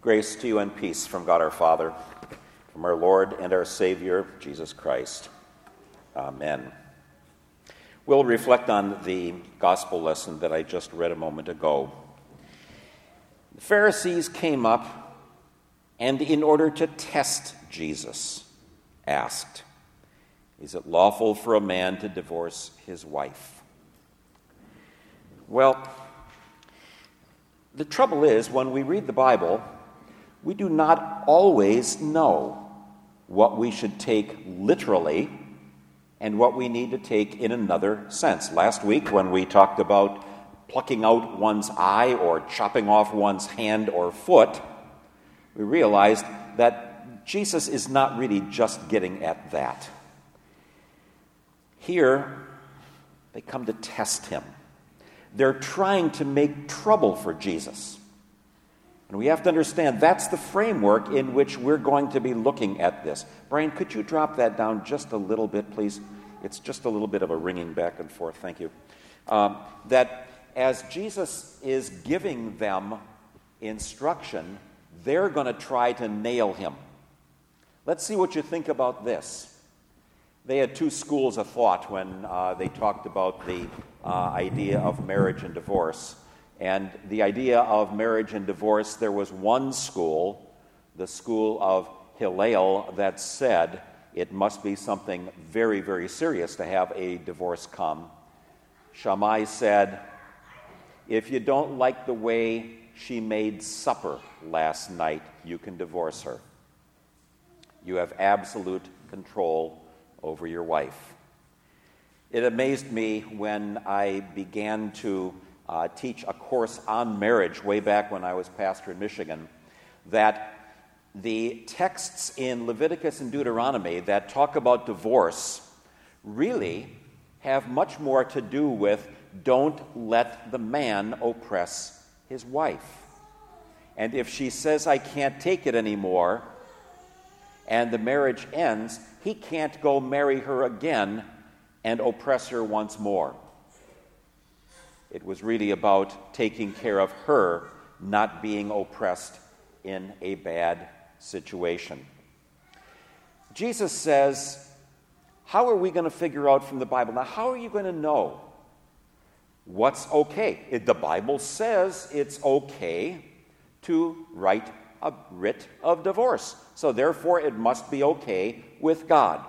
Grace to you and peace from God our Father, from our Lord and our Savior, Jesus Christ. Amen. We'll reflect on the gospel lesson that I just read a moment ago. The Pharisees came up and, in order to test Jesus, asked, "Is it lawful for a man to divorce his wife?" Well, the trouble is, when we read the Bible, we do not always know what we should take literally and what we need to take in another sense. Last week, when we talked about plucking out one's eye or chopping off one's hand or foot, we realized that Jesus is not really just getting at that. Here, they come to test him. They're trying to make trouble for Jesus. And we have to understand that's the framework in which we're going to be looking at this. Brian, could you drop that down just a little bit, please? It's just a little bit of a ringing back and forth. Thank you. That as Jesus is giving them instruction, they're going to try to nail him. Let's see what you think about this. They had two schools of thought when they talked about the idea of marriage and divorce. And the idea of marriage and divorce, there was one school, the school of Hillel, that said it must be something very, very serious to have a divorce come. Shammai said, if you don't like the way she made supper last night, you can divorce her. You have absolute control over your wife. It amazed me when I began to teach a course on marriage way back when I was pastor in Michigan, that the texts in Leviticus and Deuteronomy that talk about divorce really have much more to do with don't let the man oppress his wife. And if she says, I can't take it anymore, and the marriage ends, he can't go marry her again and oppress her once more. It was really about taking care of her, not being oppressed in a bad situation. Jesus says, how are we going to figure out from the Bible? Now, how are you going to know what's okay? The Bible says it's okay to write a writ of divorce. So therefore, it must be okay with God.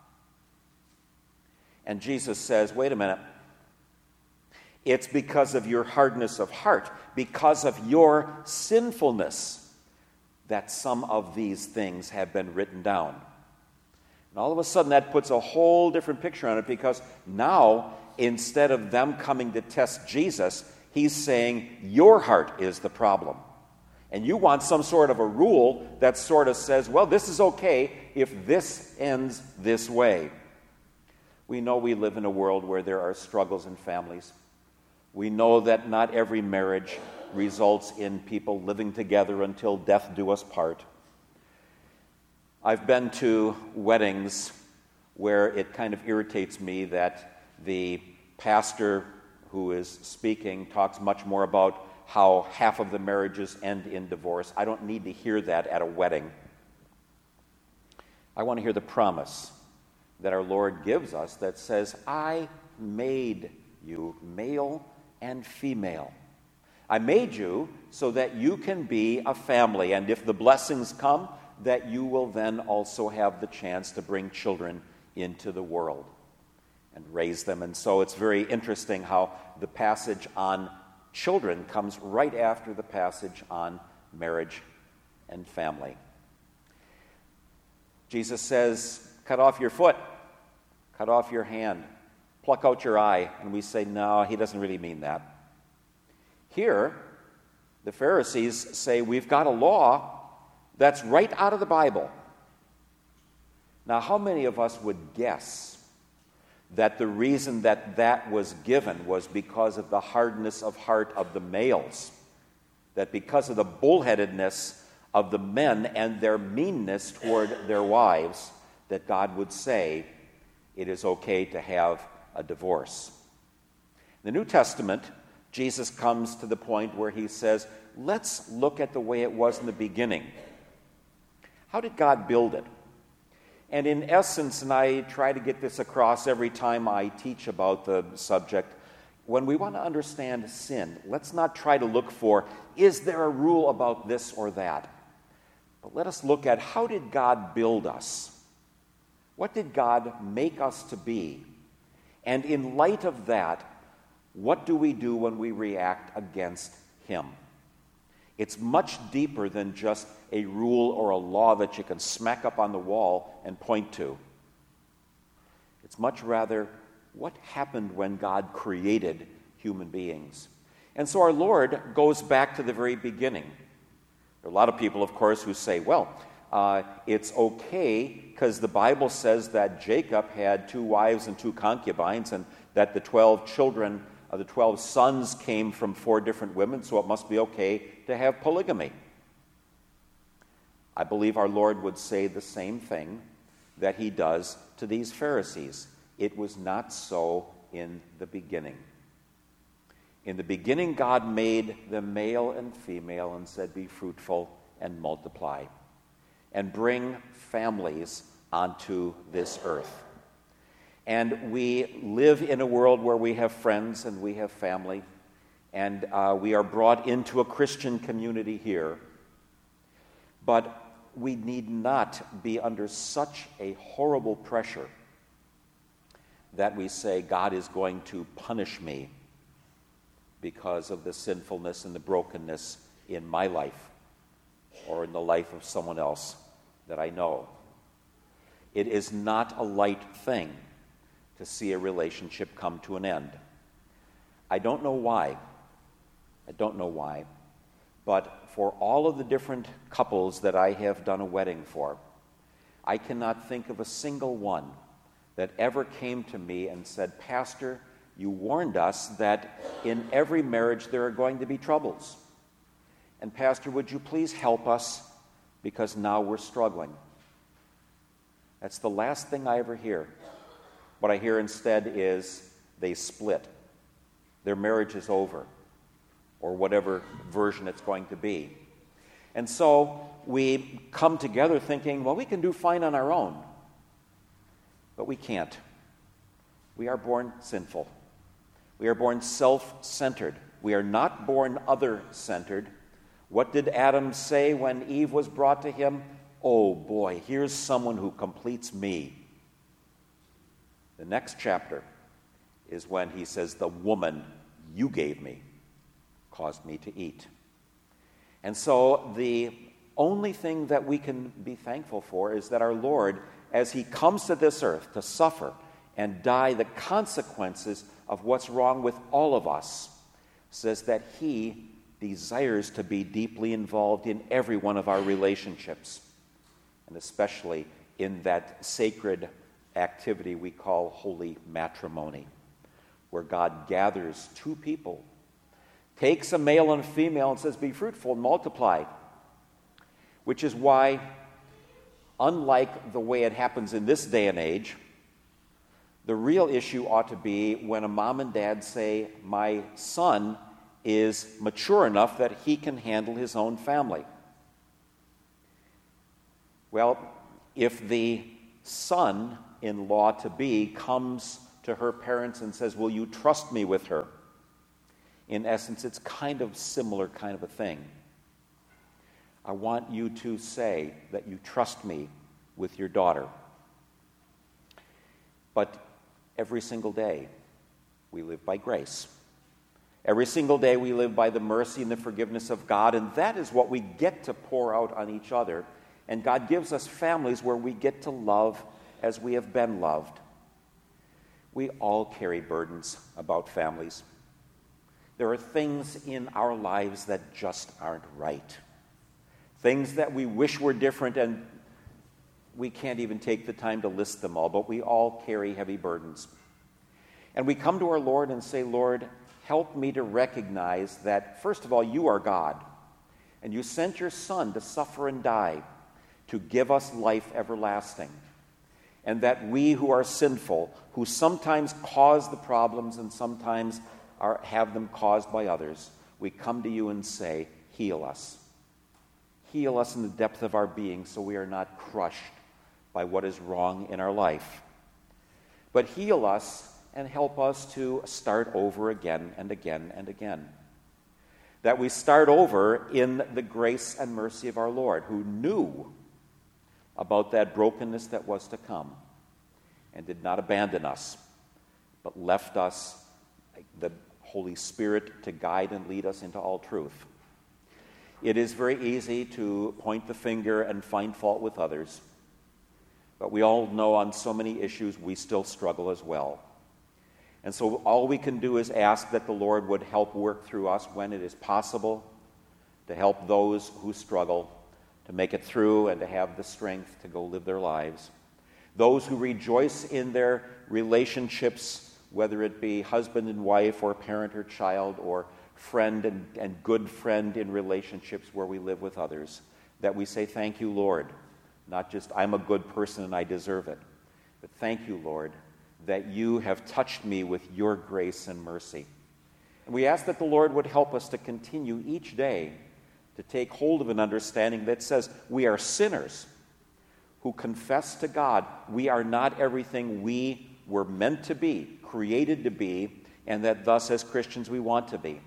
And Jesus says, wait a minute. It's because of your hardness of heart, because of your sinfulness, that some of these things have been written down. And all of a sudden, that puts a whole different picture on it, because now, instead of them coming to test Jesus, he's saying, your heart is the problem. And you want some sort of a rule that sort of says, well, this is okay if this ends this way. We know we live in a world where there are struggles in families. We know that not every marriage results in people living together until death do us part. I've been to weddings where it kind of irritates me that the pastor who is speaking talks much more about how half of the marriages end in divorce. I don't need to hear that at a wedding. I want to hear the promise that our Lord gives us that says, I made you male and female. I made you so that you can be a family, and if the blessings come, that you will then also have the chance to bring children into the world and raise them. And so it's very interesting how the passage on children comes right after the passage on marriage and family. Jesus says, cut off your foot, cut off your hand, pluck out your eye. And we say, no, he doesn't really mean that. Here, the Pharisees say, we've got a law that's right out of the Bible. Now, how many of us would guess that the reason that that was given was because of the hardness of heart of the males? That because of the bullheadedness of the men and their meanness toward their wives, that God would say it is okay to have a divorce. In the New Testament, Jesus comes to the point where he says, let's look at the way it was in the beginning. How did God build it? And in essence, and I try to get this across every time I teach about the subject, when we want to understand sin, let's not try to look for, is there a rule about this or that? But let us look at, how did God build us? What did God make us to be? And in light of that, what do we do when we react against Him? It's much deeper than just a rule or a law that you can smack up on the wall and point to. It's much rather, what happened when God created human beings? And so our Lord goes back to the very beginning. There are a lot of people, of course, who say, well, it's okay because the Bible says that Jacob had 2 wives and 2 concubines, and that the 12 children, the 12 sons came from 4 different women, so it must be okay to have polygamy. I believe our Lord would say the same thing that He does to these Pharisees. It was not so in the beginning. In the beginning, God made them male and female and said, be fruitful and multiply, and bring families onto this earth. And we live in a world where we have friends and we have family, and we are brought into a Christian community here. But we need not be under such a horrible pressure that we say, God is going to punish me because of the sinfulness and the brokenness in my life or in the life of someone else that I know. It is not a light thing to see a relationship come to an end. I don't know why, but for all of the different couples that I have done a wedding for, I cannot think of a single one that ever came to me and said, Pastor, you warned us that in every marriage there are going to be troubles. And Pastor, would you please help us because now we're struggling? That's the last thing I ever hear. What I hear instead is they split. Their marriage is over, or whatever version it's going to be. And so we come together thinking, well, we can do fine on our own. But we can't. We are born sinful. We are born self-centered. We are not born other-centered. What did Adam say when Eve was brought to him? Oh boy, here's someone who completes me. The next chapter is when he says, the woman you gave me caused me to eat. And so the only thing that we can be thankful for is that our Lord, as He comes to this earth to suffer and die the consequences of what's wrong with all of us, says that He desires to be deeply involved in every one of our relationships, and especially in that sacred activity we call holy matrimony, where God gathers 2 people, takes a male and a female and says, be fruitful and multiply, which is why, unlike the way it happens in this day and age, the real issue ought to be when a mom and dad say, my son is mature enough that he can handle his own family. Well, if the son-in-law to be comes to her parents and says, will you trust me with her? In essence, it's kind of similar kind of a thing. I want you to say that you trust me with your daughter. But every single day, we live by grace. Every single day, we live by the mercy and the forgiveness of God, and that is what we get to pour out on each other. And God gives us families where we get to love as we have been loved. We all carry burdens about families. There are things in our lives that just aren't right. Things that we wish were different, and we can't even take the time to list them all, but we all carry heavy burdens. And we come to our Lord and say, Lord, help me to recognize that, first of all, you are God, and you sent your Son to suffer and die to give us life everlasting, and that we who are sinful, who sometimes cause the problems and sometimes have them caused by others, we come to you and say, heal us. Heal us in the depth of our being so we are not crushed by what is wrong in our life. But heal us and help us to start over again and again and again. That we start over in the grace and mercy of our Lord, who knew about that brokenness that was to come and did not abandon us, but left us the Holy Spirit to guide and lead us into all truth. It is very easy to point the finger and find fault with others, but we all know on so many issues we still struggle as well. And so all we can do is ask that the Lord would help work through us when it is possible, to help those who struggle to make it through and to have the strength to go live their lives. Those who rejoice in their relationships, whether it be husband and wife or parent or child or friend and good friend in relationships where we live with others, that we say, thank you, Lord. Not just, I'm a good person and I deserve it, but thank you, Lord, that you have touched me with your grace and mercy. And we ask that the Lord would help us to continue each day to take hold of an understanding that says we are sinners who confess to God we are not everything we were meant to be, created to be, and that thus as Christians we want to be.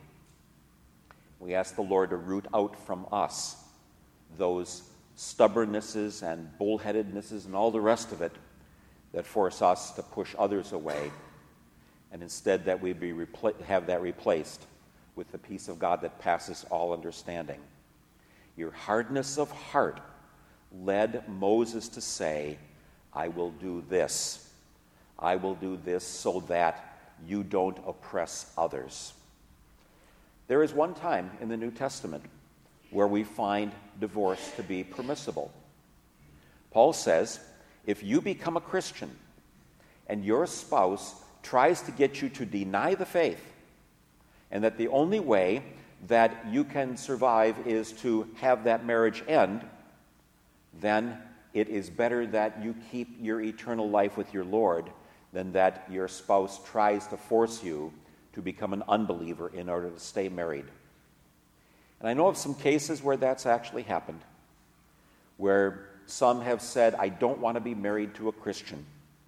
We ask the Lord to root out from us those stubbornnesses and bullheadednesses and all the rest of it that force us to push others away, and instead that we have that replaced with the peace of God that passes all understanding. Your hardness of heart led Moses to say, I will do this. I will do this so that you don't oppress others. There is one time in the New Testament where we find divorce to be permissible. Paul says, if you become a Christian and your spouse tries to get you to deny the faith, and that the only way that you can survive is to have that marriage end, then it is better that you keep your eternal life with your Lord than that your spouse tries to force you to become an unbeliever in order to stay married. And I know of some cases where that's actually happened, where some have said, I don't want to be married to a Christian.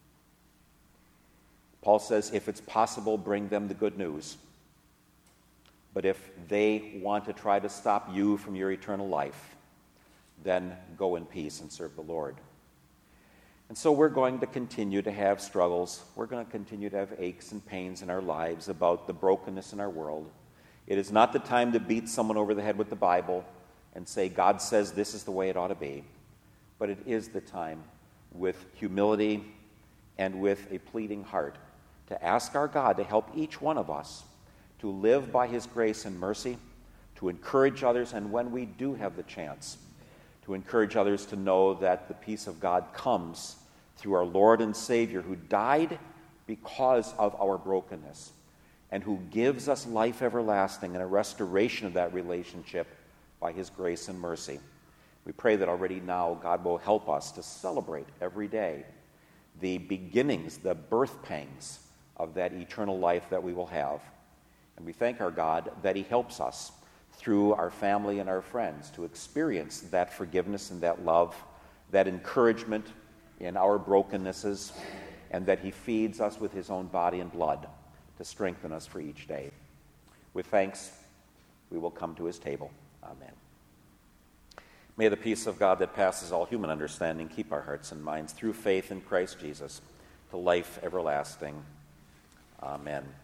Paul says, if it's possible, bring them the good news. But if they want to try to stop you from your eternal life, then go in peace and serve the Lord. And so we're going to continue to have struggles. We're going to continue to have aches and pains in our lives about the brokenness in our world. It is not the time to beat someone over the head with the Bible and say, God says this is the way it ought to be. But it is the time, with humility and with a pleading heart, to ask our God to help each one of us to live by his grace and mercy, to encourage others, and when we do have the chance, to encourage others to know that the peace of God comes through our Lord and Savior, who died because of our brokenness, and who gives us life everlasting and a restoration of that relationship by his grace and mercy. We pray that already now God will help us to celebrate every day the beginnings, the birth pangs of that eternal life that we will have. And we thank our God that he helps us through our family and our friends to experience that forgiveness and that love, that encouragement in our brokennesses, and that he feeds us with his own body and blood to strengthen us for each day. With thanks, we will come to his table. Amen. May the peace of God that passes all human understanding keep our hearts and minds through faith in Christ Jesus to life everlasting. Amen.